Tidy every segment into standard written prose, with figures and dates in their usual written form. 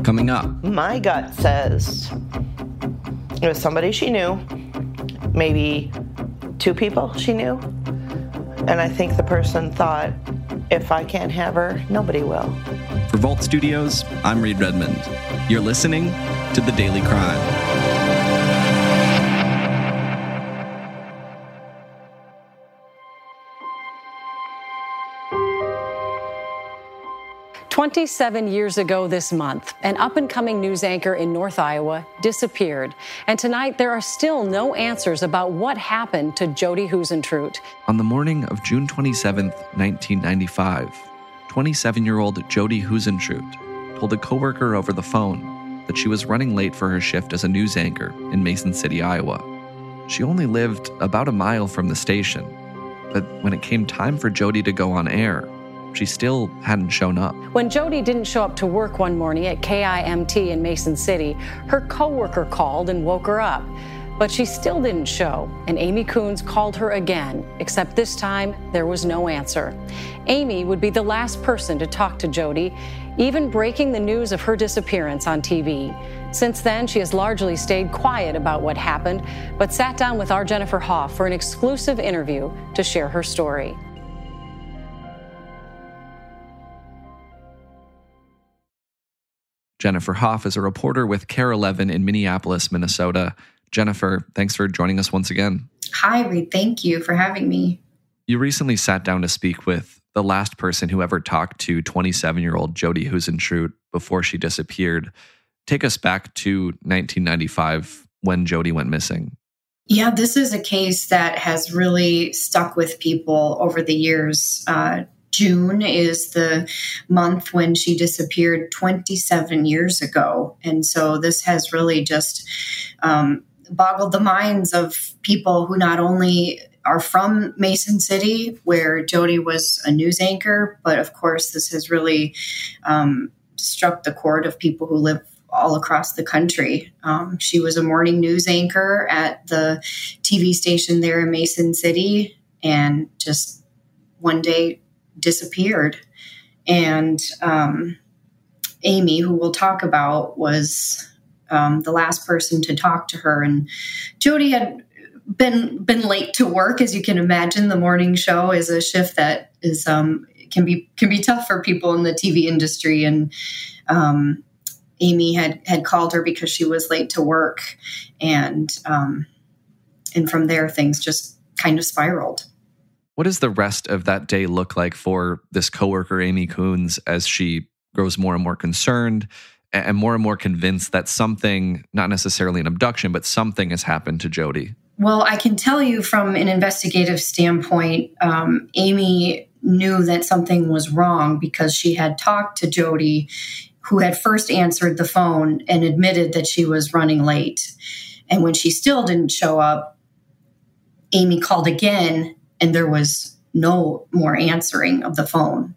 Coming up. My gut says it was somebody she knew, maybe 2 people she knew. And I think the person thought, if I can't have her, nobody will. For Vault Studios, I'm Reed Redmond. You're listening to The Daily Crime. 27 years ago this month, an up-and-coming news anchor in North Iowa disappeared. And tonight, there are still no answers about what happened to Jody Huisentruit. On the morning of June 27, 1995, 27-year-old Jody Huisentruit told a coworker over the phone that she was running late for her shift as a news anchor in Mason City, Iowa. She only lived about a mile from the station, but when it came time for Jody to go on air, she still hadn't shown up. When Jody didn't show up to work one morning at KIMT in Mason City, her coworker called and woke her up. But she still didn't show, and Amy Coons called her again, except this time there was no answer. Amy would be the last person to talk to Jody, even breaking the news of her disappearance on TV. Since then, she has largely stayed quiet about what happened, but sat down with our Jennifer Hoff for an exclusive interview to share her story. Jennifer Hoff is a reporter with KARE 11 in Minneapolis, Minnesota. Jennifer, thanks for joining us once again. Hi, Reed. Thank you for having me. You recently sat down to speak with the last person who ever talked to 27-year-old Jody Huisentruit before she disappeared. Take us back to 1995 when Jody went missing. Yeah, this is a case that has really stuck with people over the years. June is the month when she disappeared 27 years ago. And so this has really just boggled the minds of people who not only are from Mason City, where Jody was a news anchor, but of course this has really struck the chord of people who live all across the country. She was a morning news anchor at the TV station there in Mason City, and just one day disappeared. And Amy, who we'll talk about, was the last person to talk to her. And Jody had been late to work, as you can imagine. The morning show is a shift that is can be tough for people in the TV industry. And Amy had called her because she was late to work, and from there things just kind of spiraled. What does the rest of that day look like for this coworker, Amy Coons, as she grows more and more concerned and more convinced that something, not necessarily an abduction, but something has happened to Jody? Well, I can tell you from an investigative standpoint, Amy knew that something was wrong because she had talked to Jody, who had first answered the phone and admitted that she was running late. And when she still didn't show up, Amy called again, and there was no more answering of the phone.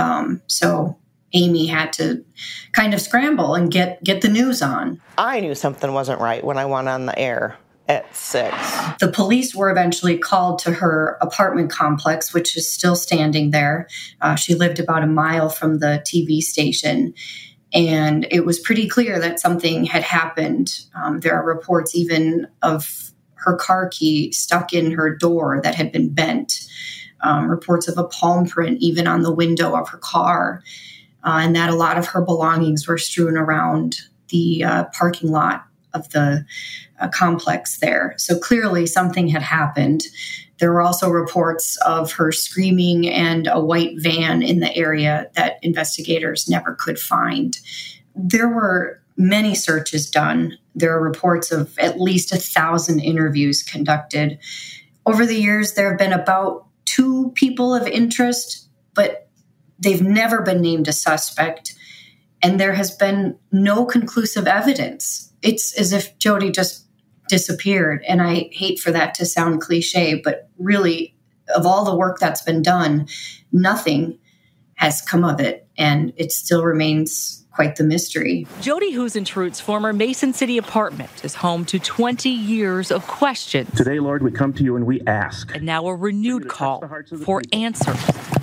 So Amy had to kind of scramble and get the news on. I knew something wasn't right when I went on the air at 6. The police were eventually called to her apartment complex, which is still standing there. She lived about a mile from the TV station. And it was pretty clear that something had happened. There are reports even of her car key stuck in her door that had been bent. Reports of a palm print even on the window of her car. And that a lot of her belongings were strewn around the parking lot of the complex there. So clearly something had happened. There were also reports of her screaming and a white van in the area that investigators never could find. There were many searches done. There are reports of at least 1,000 interviews conducted. Over the years, there have been about 2 people of interest, but they've never been named a suspect. And there has been no conclusive evidence. It's as if Jody just disappeared. And I hate for that to sound cliche, but really, of all the work that's been done, nothing has come of it. And it still remains quite the mystery. Jody Huisentruit's former Mason City apartment is home to 20 years of questions. Today, Lord, we come to you and we ask. And now a renewed call for answers.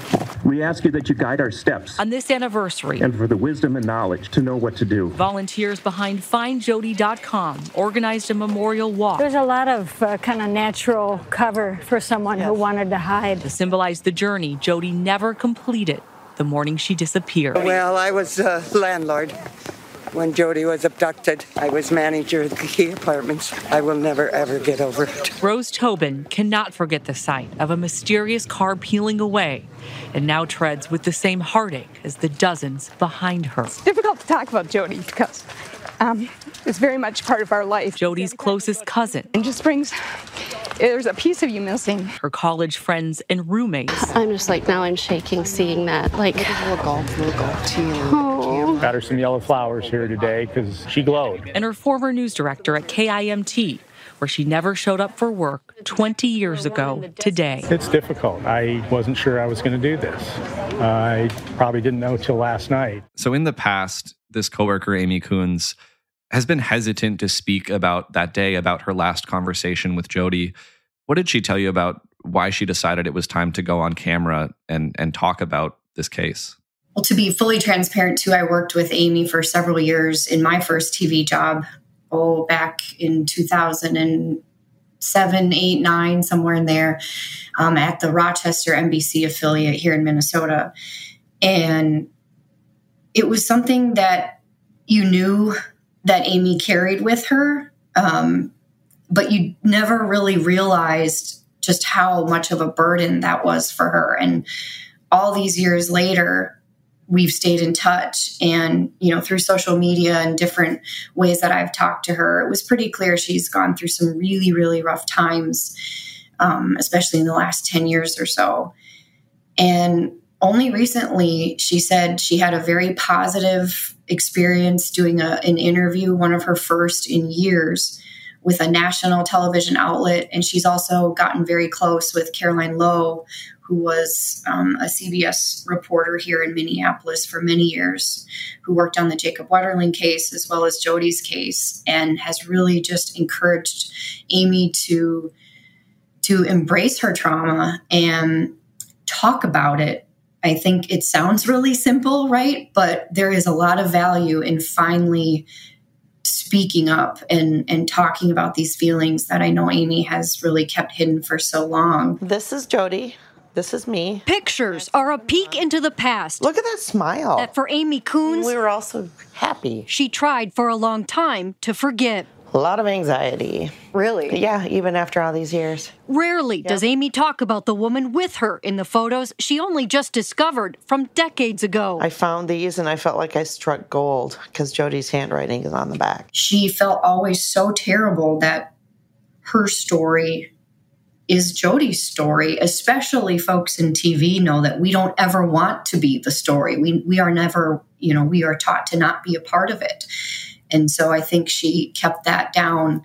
We ask you that you guide our steps. On this anniversary, And for the wisdom and knowledge to know what to do. volunteers behind FindJody.com organized a memorial walk. There's a lot of kind of natural cover for someone who wanted to hide. To symbolize the journey Jody never completed the morning she disappeared. Well, I was a landlord when Jody was abducted. I was manager of the Key Apartments. I will never, ever get over it. Rose Tobin cannot forget the sight of a mysterious car peeling away and now treads with the same heartache as the dozens behind her. It's difficult to talk about Jody because it's very much part of our life. Jody's closest cousin. It just there's a piece of you missing. Her college friends and roommates. I'm just like, now I'm shaking seeing that. Like, Got her some yellow flowers here today because she glowed. And her former news director at KIMT, where she never showed up for work 20 years ago today. It's difficult. I wasn't sure I was going to do this. I probably didn't know till last night. So in the past, this coworker, Amy Coons, has been hesitant to speak about that day, about her last conversation with Jody. What did she tell you about why she decided it was time to go on camera and talk about this case? Well, to be fully transparent too, I worked with Amy for several years in my first TV job, back in 2007, 8, 9, somewhere in there, at the Rochester NBC affiliate here in Minnesota. And it was something that you knew that Amy carried with her, but you never really realized just how much of a burden that was for her. And all these years later, we've stayed in touch, and, through social media and different ways that I've talked to her, it was pretty clear she's gone through some really, really rough times, especially in the last 10 years or so. And only recently, she said she had a very positive experience doing an interview, one of her first in years, with a national television outlet. And she's also gotten very close with Caroline Lowe, who was a CBS reporter here in Minneapolis for many years, who worked on the Jacob Wetterling case as well as Jody's case, and has really just encouraged Amy to embrace her trauma and talk about it. I think it sounds really simple, right? But there is a lot of value in finally speaking up and talking about these feelings that I know Amy has really kept hidden for so long. This is Jody. This is me. Pictures are a peek into the past. Look at that smile. That for Amy Coons, we were also happy. She tried for a long time to forget. A lot of anxiety. Really? Yeah, even after all these years. Rarely does Amy talk about the woman with her in the photos she only just discovered from decades ago. I found these and I felt like I struck gold because Jody's handwriting is on the back. She felt always so terrible that her story is Jody's story. Especially folks in TV know that we don't ever want to be the story. We are never, we are taught to not be a part of it. And so I think she kept that down,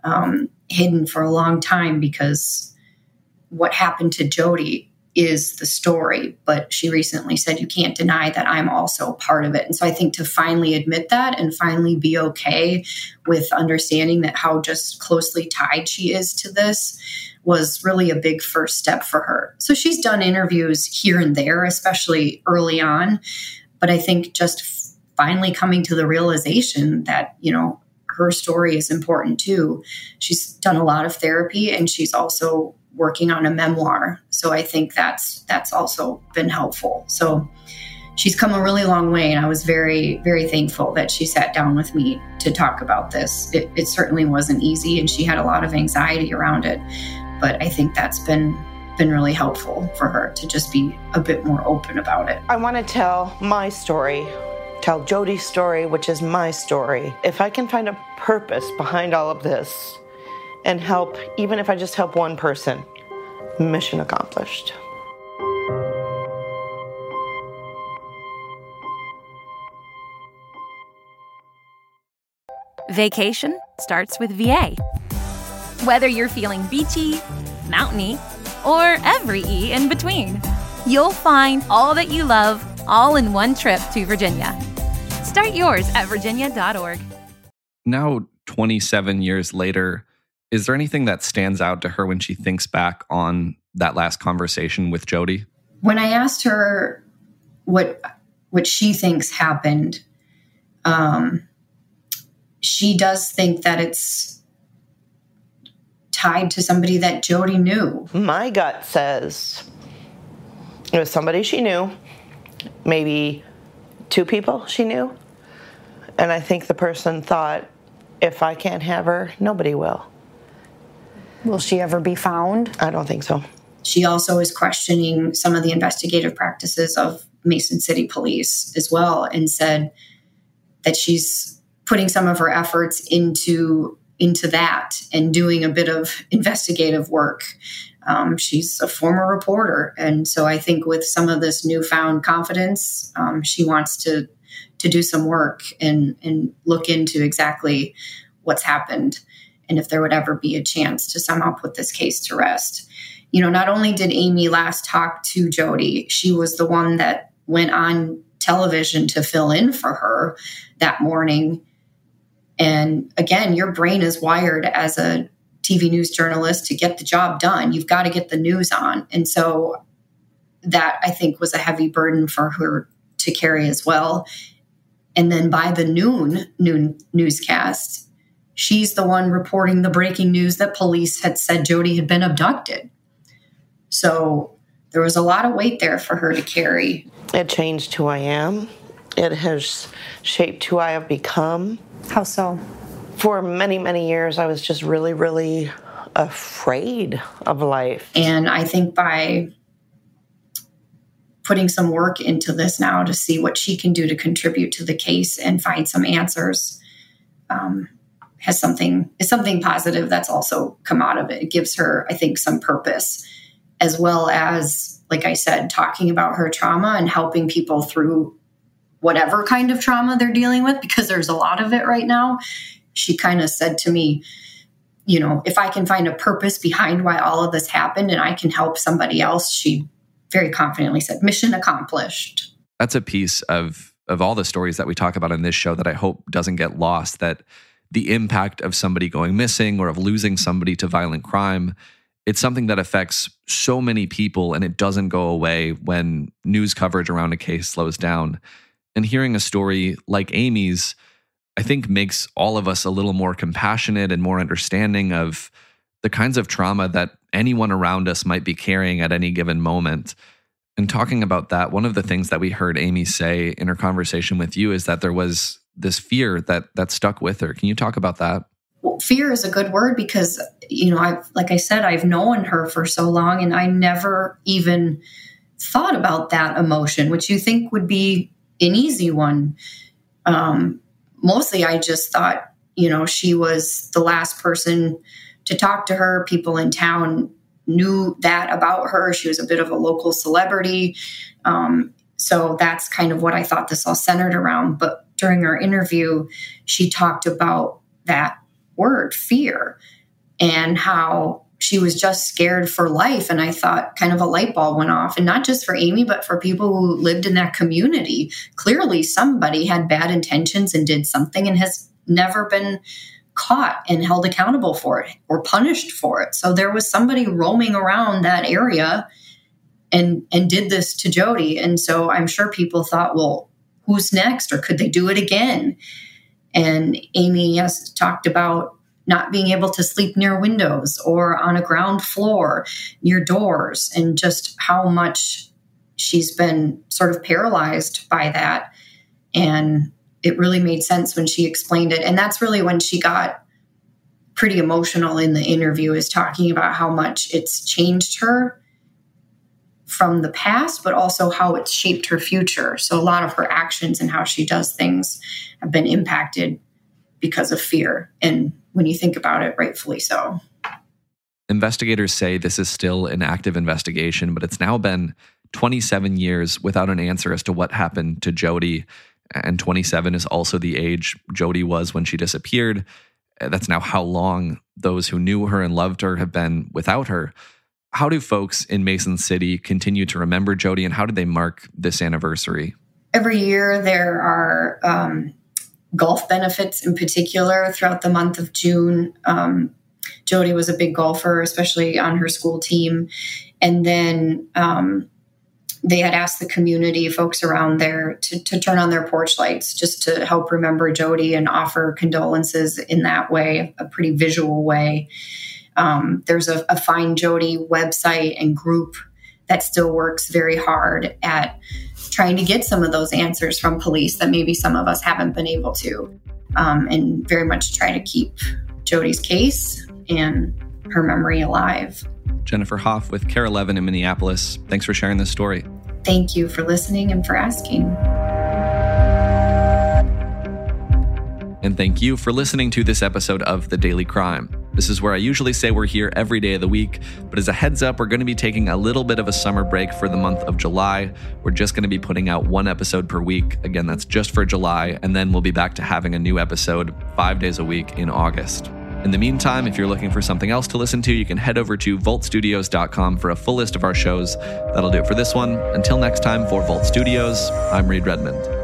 hidden for a long time, because what happened to Jody is the story. But she recently said, you can't deny that I'm also part of it. And so I think to finally admit that and finally be okay with understanding that how just closely tied she is to this was really a big first step for her. So she's done interviews here and there, especially early on. But I think just finally coming to the realization that, her story is important too. She's done a lot of therapy, and she's also working on a memoir. So I think that's also been helpful. So she's come a really long way, and I was very, very thankful that she sat down with me to talk about this. It certainly wasn't easy, and she had a lot of anxiety around it. But I think that's been really helpful for her to just be a bit more open about it. I want to tell my story. Tell Jody's story, which is my story. If I can find a purpose behind all of this and help, even if I just help one person, mission accomplished. Vacation starts with VA. Whether you're feeling beachy, mountainy, or every E in between, you'll find all that you love all in one trip to Virginia. Start yours at virginia.org. Now, 27 years later, is there anything that stands out to her when she thinks back on that last conversation with Jody? When I asked her what she thinks happened, she does think that it's tied to somebody that Jodi knew. My gut says it was somebody she knew, maybe 2 people she knew. And I think the person thought, if I can't have her, nobody will. Will she ever be found? I don't think so. She also is questioning some of the investigative practices of Mason City Police as well, and said that she's putting some of her efforts into that and doing a bit of investigative work. She's a former reporter, and so I think with some of this newfound confidence, she wants to do some work and look into exactly what's happened and if there would ever be a chance to somehow put this case to rest. You know, not only did Amy last talk to Jodi, she was the one that went on television to fill in for her that morning. And again, your brain is wired as a TV news journalist to get the job done. You've got to get the news on. And so that, I think, was a heavy burden for her to carry as well. And then by the noon newscast, she's the one reporting the breaking news that police had said Jodi had been abducted. So there was a lot of weight there for her to carry. It changed who I am. It has shaped who I have become. How so? For many, many years, I was just really, really afraid of life. And I think by putting some work into this now to see what she can do to contribute to the case and find some answers, is something positive that's also come out of it. It gives her, I think, some purpose, as well as, like I said, talking about her trauma and helping people through whatever kind of trauma they're dealing with, because there's a lot of it right now. She kind of said to me, you know, if I can find a purpose behind why all of this happened and I can help somebody else, she very confidently said, mission accomplished. That's a piece of all the stories that we talk about in this show that I hope doesn't get lost, that the impact of somebody going missing or of losing somebody to violent crime, it's something that affects so many people, and it doesn't go away when news coverage around a case slows down. And hearing a story like Amy's, I think, makes all of us a little more compassionate and more understanding of the kinds of trauma that anyone around us might be carrying at any given moment. And talking about that, one of the things that we heard Amy say in her conversation with you is that there was this fear that stuck with her. Can you talk about that? Well, fear is a good word because, you know, like I said, I've known her for so long, and I never even thought about that emotion, which you think would be an easy one. Mostly I just thought, you know, she was the last person to talk to her. People in town knew that about her. She was a bit of a local celebrity. So that's kind of what I thought this all centered around. But during our interview, she talked about that word, fear, and how she was just scared for life. And I thought kind of a light bulb went off, and not just for Amy, but for people who lived in that community. Clearly somebody had bad intentions and did something and has never been caught and held accountable for it or punished for it. So there was somebody roaming around that area and did this to Jodi. And so I'm sure people thought, well, who's next? Or could they do it again? And Amy has talked about not being able to sleep near windows or on a ground floor near doors, and just how much she's been sort of paralyzed by that. And it really made sense when she explained it. And that's really when she got pretty emotional in the interview, is talking about how much it's changed her from the past, but also how it's shaped her future. So a lot of her actions and how she does things have been impacted because of fear. And when you think about it, rightfully so. Investigators say this is still an active investigation, but it's now been 27 years without an answer as to what happened to Jodi. And 27 is also the age Jodi was when she disappeared. That's now how long those who knew her and loved her have been without her. How do folks in Mason City continue to remember Jodi, and how do they mark this anniversary? Every year there are golf benefits in particular throughout the month of June. Jodi was a big golfer, especially on her school team. And then they had asked the community folks around there to turn on their porch lights just to help remember Jody and offer condolences in that way, a pretty visual way. There's a Find Jody website and group that still works very hard at trying to get some of those answers from police that maybe some of us haven't been able to, and very much try to keep Jody's case and her memory alive. Jennifer Hoff with KARE 11 in Minneapolis. Thanks for sharing this story. Thank you for listening and for asking. And thank you for listening to this episode of The Daily Crime. This is where I usually say we're here every day of the week, but as a heads up, we're going to be taking a little bit of a summer break for the month of July. We're just going to be putting out one episode per week. Again, that's just for July, and then we'll be back to having a new episode 5 days a week in August. In the meantime, if you're looking for something else to listen to, you can head over to voltstudios.com for a full list of our shows. That'll do it for this one. Until next time, for Volt Studios, I'm Reed Redmond.